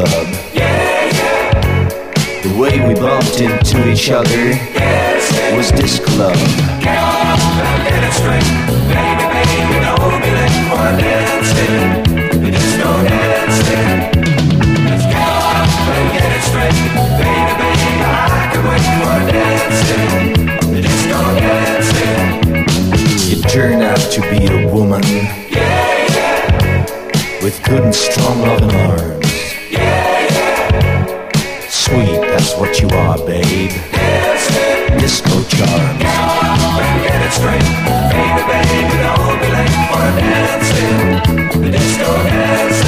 club. The way we bumped into each other was this club. Get it straight, baby, baby, don't be late for dancing. Disco dancing. Let's get up and get it straight, baby, baby, I can wait for dancing. Disco dancing. You turn out to be a woman, with good and strong loving arms. Sweet, that's what you are, babe. Disco charms. Get it straight, baby, baby, don't be late for dancing. Disco dancing.